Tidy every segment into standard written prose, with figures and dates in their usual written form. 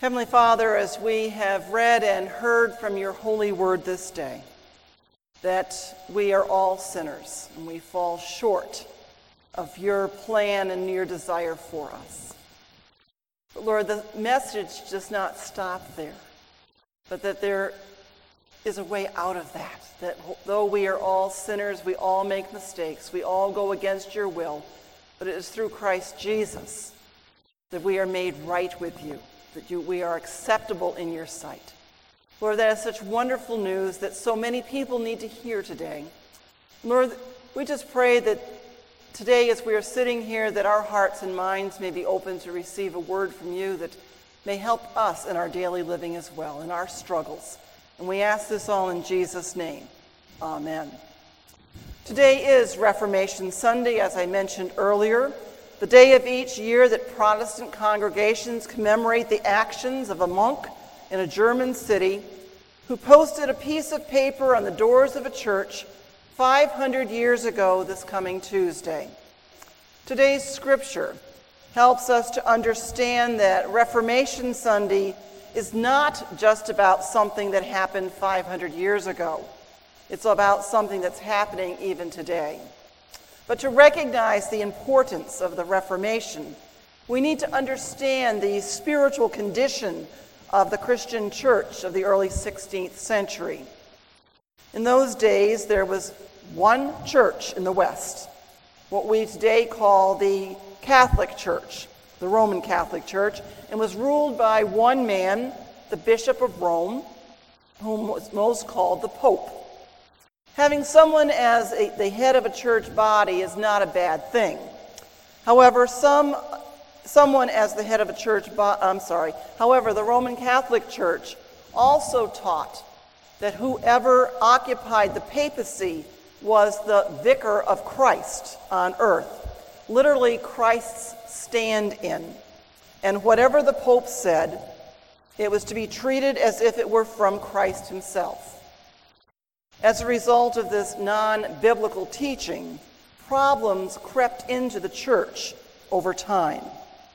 Heavenly Father, as we have read and heard from your holy word this day, that we are all sinners and we fall short of your plan and your desire for us. But Lord, the message does not stop there, but that there is a way out of that though we are all sinners, we all make mistakes, we all go against your will, but it is through Christ Jesus that we are made right with you, that we are acceptable in your sight. Lord, that is such wonderful news that so many people need to hear today. Lord, we just pray that today as we are sitting here, that our hearts and minds may be open to receive a word from you that may help us in our daily living as well, in our struggles. And we ask this all in Jesus' name. Amen. Today is Reformation Sunday, as I mentioned earlier, the day of each year that Protestant congregations commemorate the actions of a monk in a German city who posted a piece of paper on the doors of a church 500 years ago this coming Tuesday. Today's scripture helps us to understand that Reformation Sunday is not just about something that happened 500 years ago. It's about something that's happening even today. But to recognize the importance of the Reformation, we need to understand the spiritual condition of the Christian church of the early 16th century. In those days, there was one church in the West, what we today call the Catholic Church, the Roman Catholic Church, and was ruled by one man, the Bishop of Rome, whom was most called the Pope. Having someone as the head of a church body is not a bad thing. However, someone as the head of a church however, the Roman Catholic Church also taught that whoever occupied the papacy was the vicar of Christ on earth, literally Christ's stand-in. And whatever the Pope said, it was to be treated as if it were from Christ himself. As a result of this non-biblical teaching, problems crept into the church over time.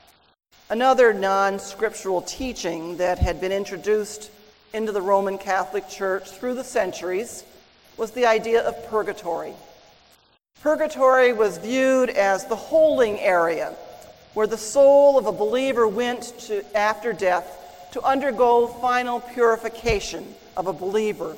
Another non-scriptural teaching that had been introduced into the Roman Catholic Church through the centuries was the idea of purgatory. Purgatory was viewed as the holding area where the soul of a believer went to after death to undergo final purification of a believer,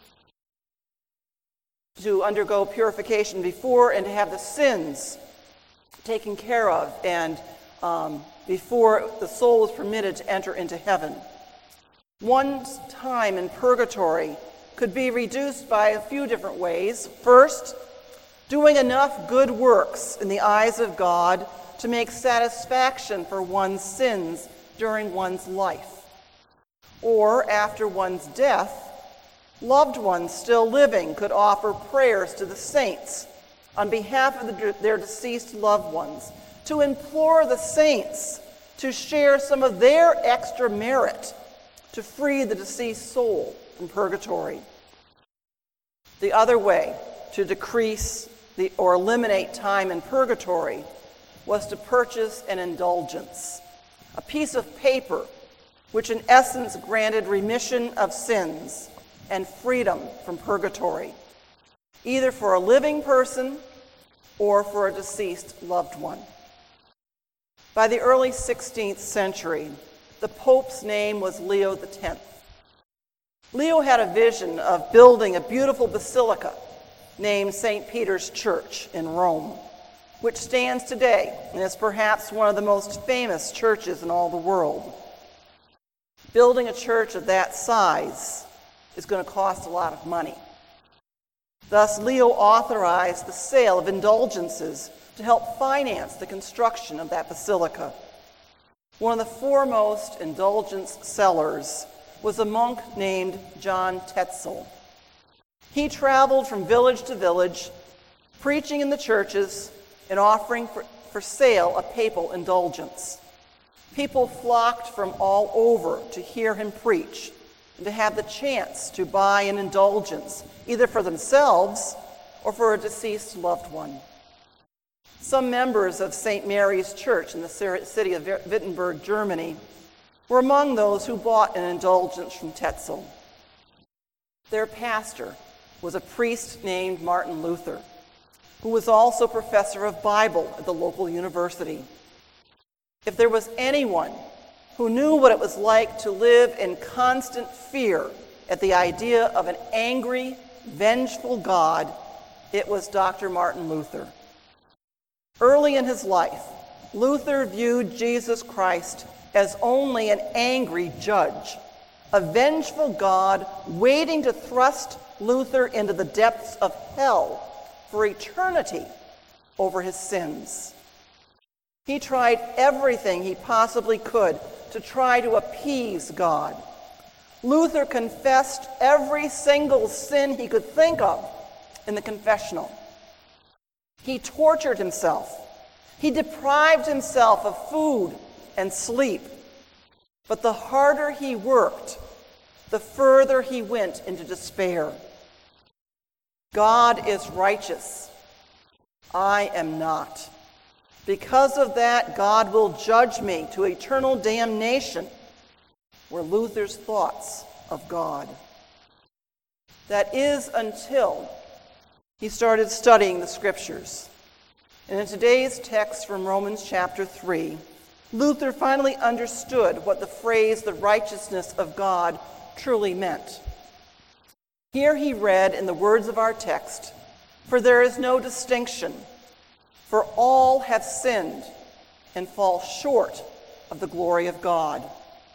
to undergo purification before and to have the sins taken care of and before the soul is permitted to enter into heaven. One's time in purgatory could be reduced by a few different ways. First, doing enough good works in the eyes of God to make satisfaction for one's sins during one's life. Or after one's death, loved ones still living could offer prayers to the saints on behalf of their deceased loved ones, to implore the saints to share some of their extra merit to free the deceased soul from purgatory. The other way to decrease or eliminate time in purgatory was to purchase an indulgence, a piece of paper which in essence granted remission of sins and freedom from purgatory, either for a living person or for a deceased loved one. By the early 16th century, the Pope's name was Leo X. Leo had a vision of building a beautiful basilica named St. Peter's Church in Rome, which stands today and is perhaps one of the most famous churches in all the world. Building a church of that size is going to cost a lot of money. Thus, Leo authorized the sale of indulgences to help finance the construction of that basilica. One of the foremost indulgence sellers was a monk named John Tetzel. He traveled from village to village, preaching in the churches and offering for sale a papal indulgence. People flocked from all over to hear him preach and to have the chance to buy an indulgence, either for themselves or for a deceased loved one. Some members of St. Mary's Church in the city of Wittenberg, Germany, were among those who bought an indulgence from Tetzel. Their pastor was a priest named Martin Luther, who was also professor of Bible at the local university. If there was anyone who knew what it was like to live in constant fear at the idea of an angry, vengeful God, it was Dr. Martin Luther. Early in his life, Luther viewed Jesus Christ as only an angry judge, a vengeful God waiting to thrust Luther into the depths of hell for eternity over his sins. He tried everything he possibly could to try to appease God. Luther confessed every single sin he could think of in the confessional. He tortured himself. He deprived himself of food and sleep. But the harder he worked, the further he went into despair. God is righteous. I am not. Because of that, God will judge me to eternal damnation, were Luther's thoughts of God. That is until he started studying the Scriptures. And in today's text from Romans chapter 3, Luther finally understood what the phrase, the righteousness of God, truly meant. Here he read in the words of our text, "For there is no distinction, for all have sinned and fall short of the glory of God."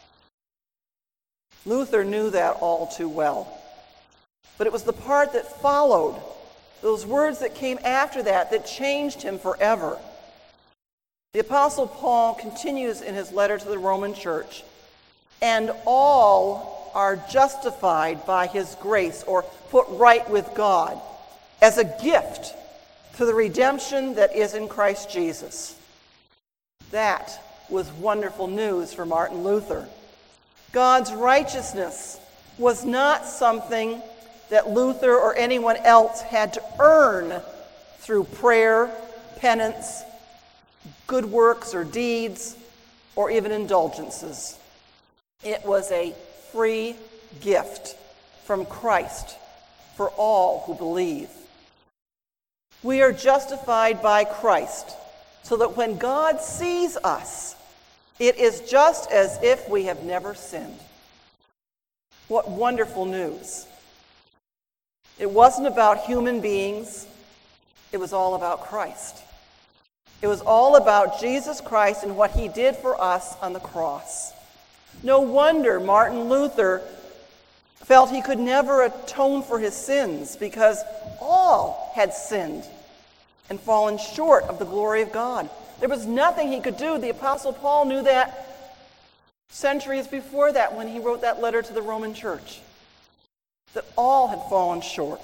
Luther knew that all too well. But it was the part that followed, those words that came after that changed him forever. The Apostle Paul continues in his letter to the Roman church, "And all are justified by his grace," or put right with God, "as a gift to the redemption that is in Christ Jesus." That was wonderful news for Martin Luther. God's righteousness was not something that Luther or anyone else had to earn through prayer, penance, good works or deeds, or even indulgences. It was a free gift from Christ for all who believe. We are justified by Christ, so that when God sees us, it is just as if we have never sinned. What wonderful news. It wasn't about human beings. It was all about Christ. It was all about Jesus Christ and what he did for us on the cross. No wonder Martin Luther felt he could never atone for his sins, because all had sinned and fallen short of the glory of God. There was nothing he could do. The Apostle Paul knew that centuries before that when he wrote that letter to the Roman church, that all had fallen short.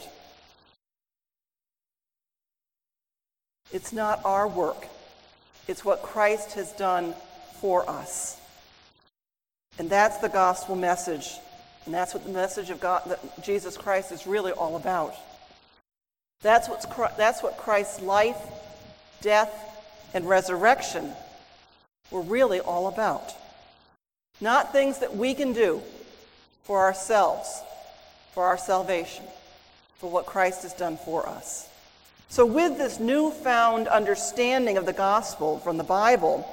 It's not our work. It's what Christ has done for us. And that's the gospel message. And that's what the message of God, that Jesus Christ is really all about. That's what Christ's life, death, and resurrection were really all about. Not things that we can do for ourselves, for our salvation, for what Christ has done for us. So with this newfound understanding of the gospel from the Bible,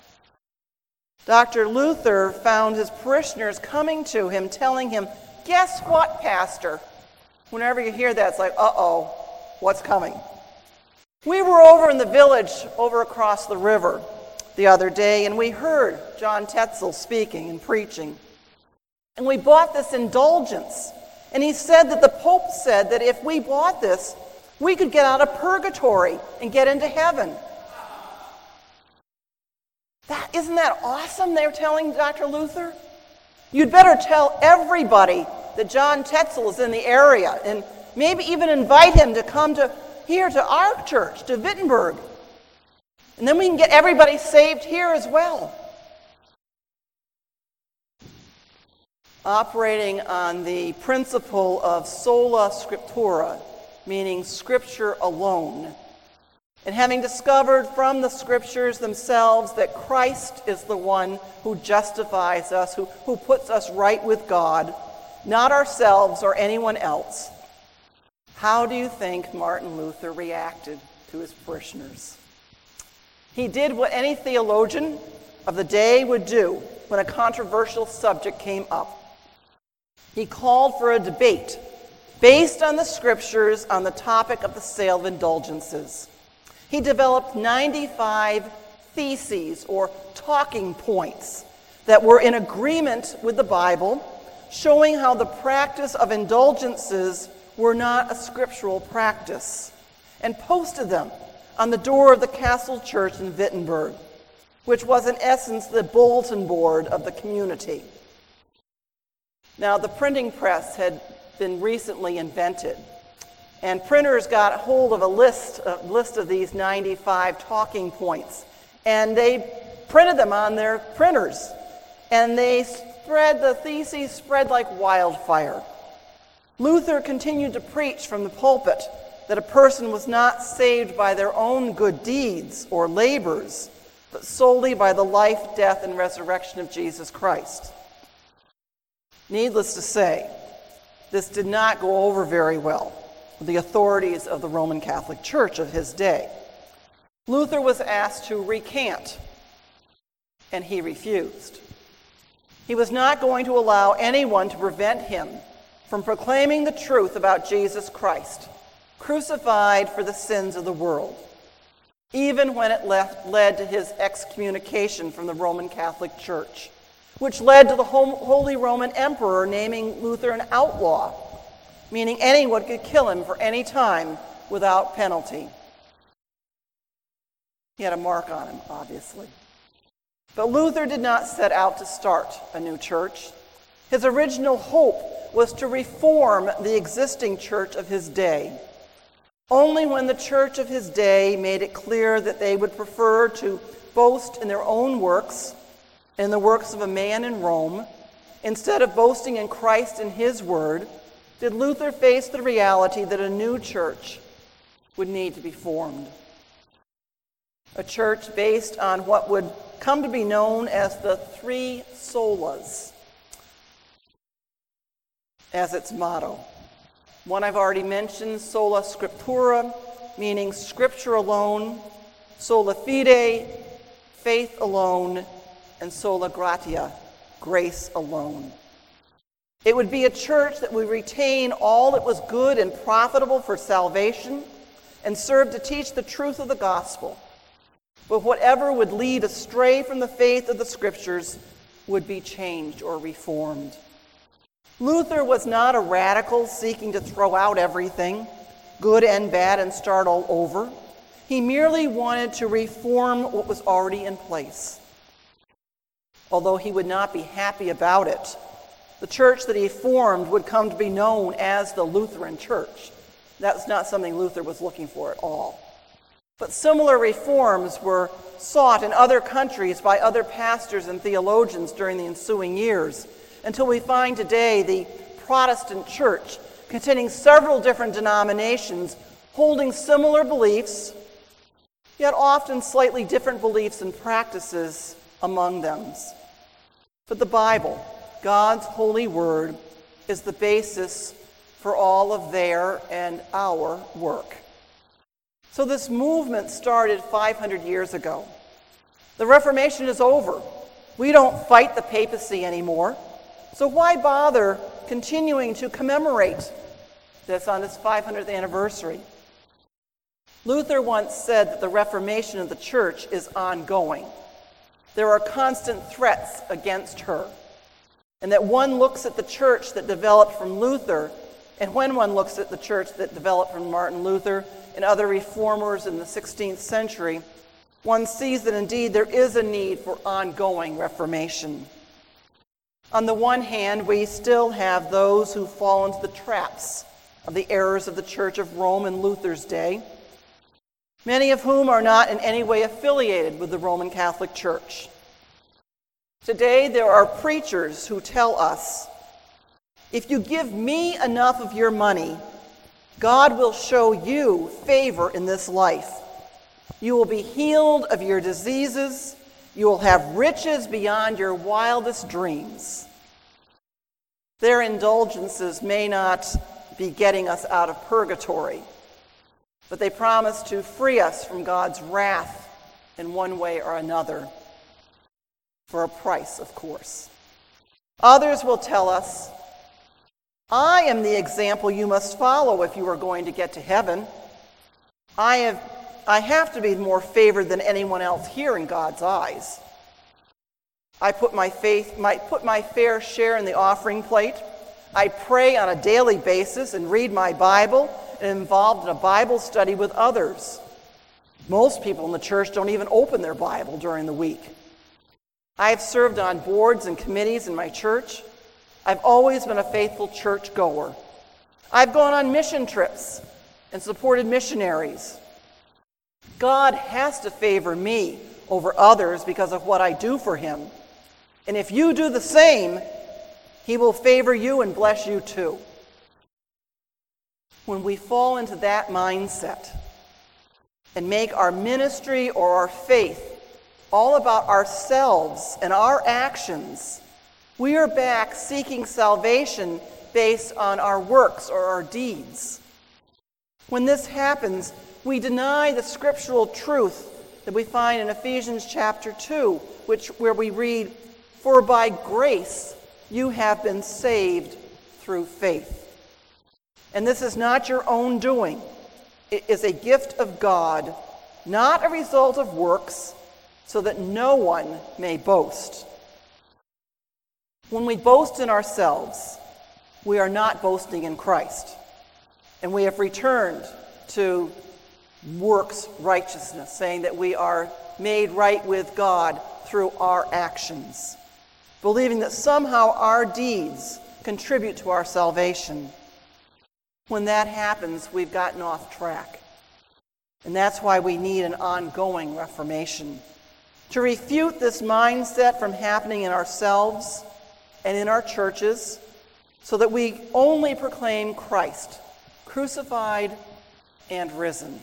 Dr. Luther found his parishioners coming to him, telling him, "Guess what, Pastor?" Whenever you hear that, it's like, uh-oh, what's coming? "We were over in the village over across the river the other day, and we heard John Tetzel speaking and preaching. And we bought this indulgence. And he said that the Pope said that if we bought this, we could get out of purgatory and get into heaven." Isn't that awesome, they're telling Dr. Luther? "You'd better tell everybody that John Tetzel is in the area, and maybe even invite him to come here to our church, to Wittenberg. And then we can get everybody saved here as well." Operating on the principle of sola scriptura, meaning Scripture alone, And having discovered from the Scriptures themselves that Christ is the one who justifies us, who puts us right with God, not ourselves or anyone else, how do you think Martin Luther reacted to his parishioners? He did what any theologian of the day would do when a controversial subject came up. He called for a debate based on the Scriptures on the topic of the sale of indulgences. He developed 95 theses or talking points that were in agreement with the Bible, showing how the practice of indulgences were not a scriptural practice, and posted them on the door of the Castle Church in Wittenberg, which was in essence the bulletin board of the community. Now, the printing press had been recently invented, and printers got hold of a list of these 95 talking points, and they printed them on their printers, and the theses spread like wildfire. Luther continued to preach from the pulpit that a person was not saved by their own good deeds or labors, but solely by the life, death, and resurrection of Jesus Christ. Needless to say, this did not go over very well with the authorities of the Roman Catholic Church of his day. Luther was asked to recant, and he refused. He was not going to allow anyone to prevent him from proclaiming the truth about Jesus Christ, crucified for the sins of the world, even when it led to his excommunication from the Roman Catholic Church, which led to the Holy Roman Emperor naming Luther an outlaw, meaning anyone could kill him for any time without penalty. He had a mark on him, obviously. But Luther did not set out to start a new church. His original hope was to reform the existing church of his day. Only when the church of his day made it clear that they would prefer to boast in their own works, in the works of a man in Rome, instead of boasting in Christ and his word, did Luther face the reality that a new church would need to be formed. A church based on what would come to be known as the three solas as its motto. One I've already mentioned, sola scriptura, meaning scripture alone, sola fide, faith alone, and sola gratia, grace alone. It would be a church that would retain all that was good and profitable for salvation and serve to teach the truth of the gospel. But whatever would lead astray from the faith of the Scriptures would be changed or reformed. Luther was not a radical seeking to throw out everything, good and bad, and start all over. He merely wanted to reform what was already in place. Although he would not be happy about it, the church that he formed would come to be known as the Lutheran Church. That's not something Luther was looking for at all. But similar reforms were sought in other countries by other pastors and theologians during the ensuing years, until we find today the Protestant church containing several different denominations holding similar beliefs, yet often slightly different beliefs and practices among them. But the Bible, God's holy word, is the basis for all of their and our work. So this movement started 500 years ago. The Reformation is over. We don't fight the papacy anymore. So why bother continuing to commemorate this on its 500th anniversary? Luther once said that the Reformation of the church is ongoing. There are constant threats against her, and that one looks at the church that developed from Luther, and when one looks at the church that developed from Martin Luther and other reformers in the 16th century, one sees that indeed there is a need for ongoing reformation. On the one hand, we still have those who fall into the traps of the errors of the Church of Rome in Luther's day, many of whom are not in any way affiliated with the Roman Catholic Church. Today, there are preachers who tell us, if you give me enough of your money, God will show you favor in this life. You will be healed of your diseases. You will have riches beyond your wildest dreams. Their indulgences may not be getting us out of purgatory, but they promise to free us from God's wrath in one way or another, for a price, of course. Others will tell us, I am the example you must follow if you are going to get to heaven. I have to be more favored than anyone else here in God's eyes. I put my fair share in the offering plate. I pray on a daily basis and read my Bible and am involved in a Bible study with others. Most people in the church don't even open their Bible during the week. I have served on boards and committees in my church. I've always been a faithful church goer. I've gone on mission trips and supported missionaries. God has to favor me over others because of what I do for him. And if you do the same, he will favor you and bless you too. When we fall into that mindset and make our ministry or our faith all about ourselves and our actions, we are back seeking salvation based on our works or our deeds. When this happens, we deny the scriptural truth that we find in Ephesians chapter 2, where we read, "For by grace you have been saved through faith." And this is not your own doing. It is a gift of God, not a result of works, so that no one may boast. When we boast in ourselves, we are not boasting in Christ. And we have returned to works righteousness, saying that we are made right with God through our actions, believing that somehow our deeds contribute to our salvation. When that happens, we've gotten off track. And that's why we need an ongoing reformation, to refute this mindset from happening in ourselves and in our churches, so that we only proclaim Christ, crucified and risen.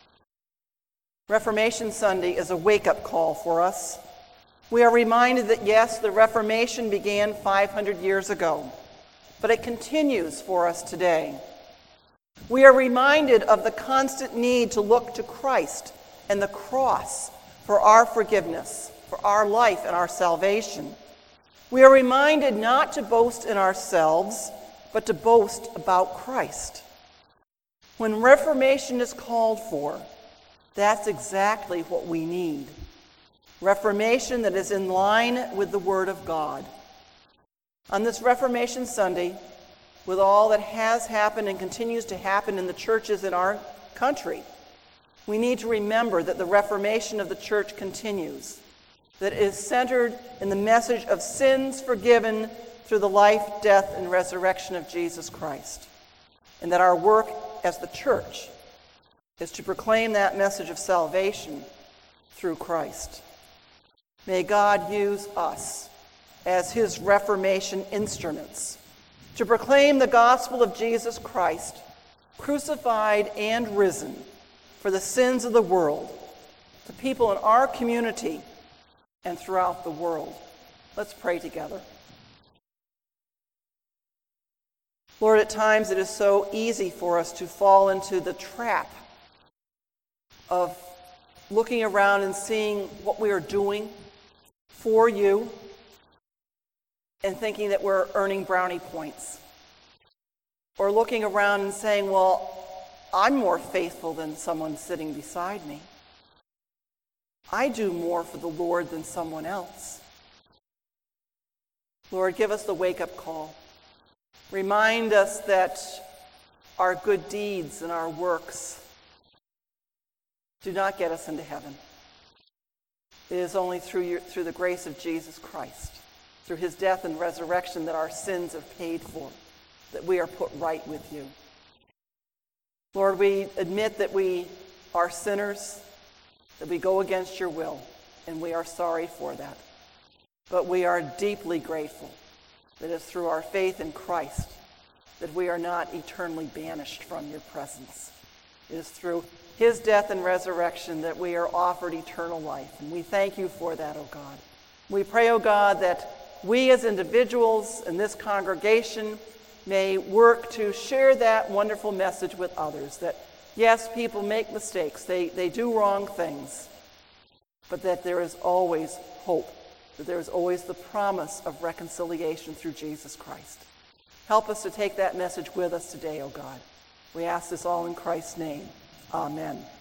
Reformation Sunday is a wake-up call for us. We are reminded that, yes, the Reformation began 500 years ago, but it continues for us today. We are reminded of the constant need to look to Christ and the cross for our forgiveness, for our life and our salvation. We are reminded not to boast in ourselves, but to boast about Christ. When Reformation is called for, that's exactly what we need. Reformation that is in line with the Word of God. On this Reformation Sunday, with all that has happened and continues to happen in the churches in our country, we need to remember that the Reformation of the church continues, that it is centered in the message of sins forgiven through the life, death, and resurrection of Jesus Christ, and that our work as the church is to proclaim that message of salvation through Christ. May God use us as his Reformation instruments to proclaim the gospel of Jesus Christ, crucified and risen, for the sins of the world, to people in our community and throughout the world. Let's pray together. Lord, at times it is so easy for us to fall into the trap of looking around and seeing what we are doing for you and thinking that we're earning brownie points. Or looking around and saying, well, I'm more faithful than someone sitting beside me. I do more for the Lord than someone else. Lord, give us the wake-up call. Remind us that our good deeds and our works do not get us into heaven. It is only through the grace of Jesus Christ, through his death and resurrection, that our sins are paid for, that we are put right with you. Lord, we admit that we are sinners, that we go against your will, and we are sorry for that. But we are deeply grateful that it's through our faith in Christ that we are not eternally banished from your presence. It is through his death and resurrection, that we are offered eternal life. And we thank you for that, O God. We pray, O God, that we as individuals in this congregation may work to share that wonderful message with others, that yes, people make mistakes, they do wrong things, but that there is always hope, that there is always the promise of reconciliation through Jesus Christ. Help us to take that message with us today, O God. We ask this all in Christ's name. Amen.